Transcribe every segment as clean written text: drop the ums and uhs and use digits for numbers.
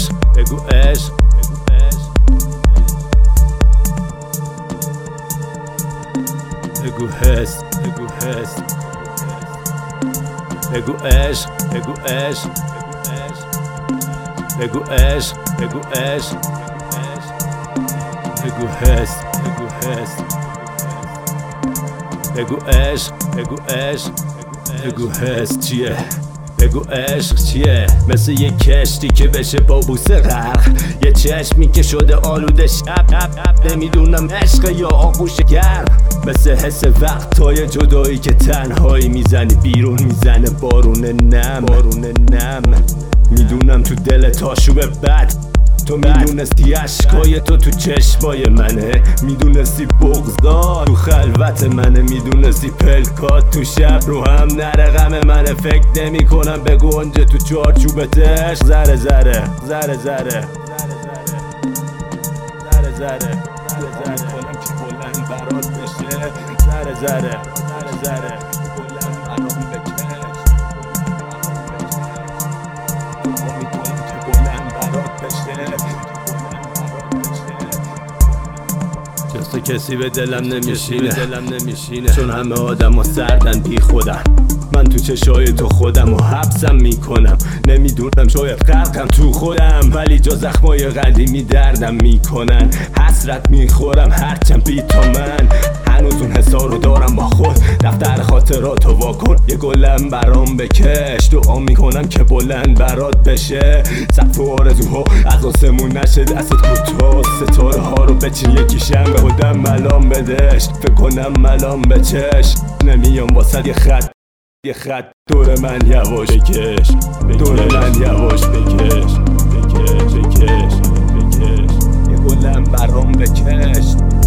عشق بگو عشق بگو حس بگو حس بگو عشق بگو عشق بگو عشق بگو عشق بگو حس بگو حس بگو عشق بگو عشق بگو حس چیه بگو عشق چیه؟ مثل یه کشتی که بشه با بوسه غرق، یه چشمی که شده آلوده شب نمیدونم عشق یا آغوش گرم، مثل حس وقتای جدایی که تنهایی میزنی بیرون میزنه بارون نم میدونم تو دلت آشوب بد، تو میدونستی عشقای تو چشمای منه، میدونستی بغضات تو خلوت منه، میدونستی پلکات تو شب رو هم نره غم منه، فکر نمی کنم به گنجه تو چارچوبتش ذره ذره ذره ذره ذره ذره میکنم که بلند برات بشه ذره ذره ذره ذره بلند برام بکش میکنم که بلند برات بشه جست کسی به دلم نمیشینه چون همه آدم ها سردن بی خودم، من تو چشای تو خودم و حبسم میکنم، نمیدونم شاید غرقم تو خودم ولی جا زخمای قدیمی دردم میکنن، حسرت میخورم هرچند بی تا من هنوز اون حسا رو دارم با خود، دفتر خاطراتو واکن یه گلم برام بکش، دعا میکنم که بلند برات بشه، سقف و آرزوها از آسمون نشه دستت کوتاه، ستاره ها رو بچین یکیشم به خودم ملام بدش، فکر کنم ملام بچش نمیام واسد یه خط دور من یواش بکش دور من یواش بکش یه گلم برام بکش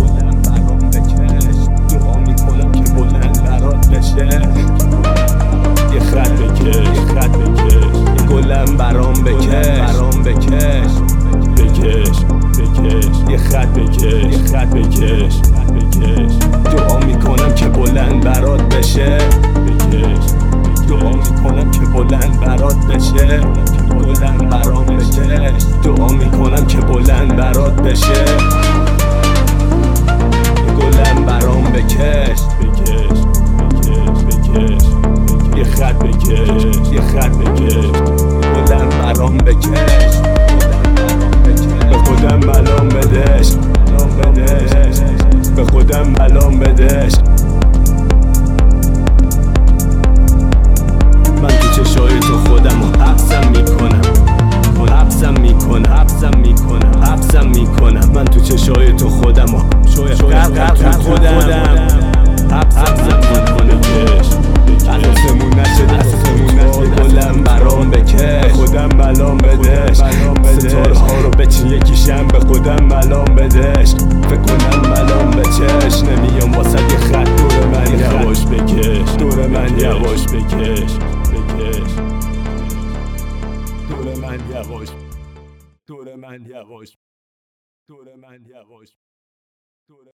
دعا میکنم که بلند برات بشه، یه خط بکش یه گلم برام بکش یه خط بکش دعا میکنم که بلند برات بشه، دعا میکنم که بلند برات بشه، بلند برام بکش دعا میکنم که بلند برات بشه، گلم برام بکش یه خط بکش گلم برام بکش به خودم ملام بدش به خودم ملام بدش، من تو چشای تو خودم و حبسم میکنم من تو چشای تو خودم و شاید غرق تو خودم حبسم میکنه کش از آسمون نشه گلم برام بکش خودم ملام بدش، ستاره ها رو بچین یکیشم به خودم ملام بدش، فکر کنم ملام بچش نمیام واسه یه خط دور من یواش بکش دور من یواش بکش دور من یواش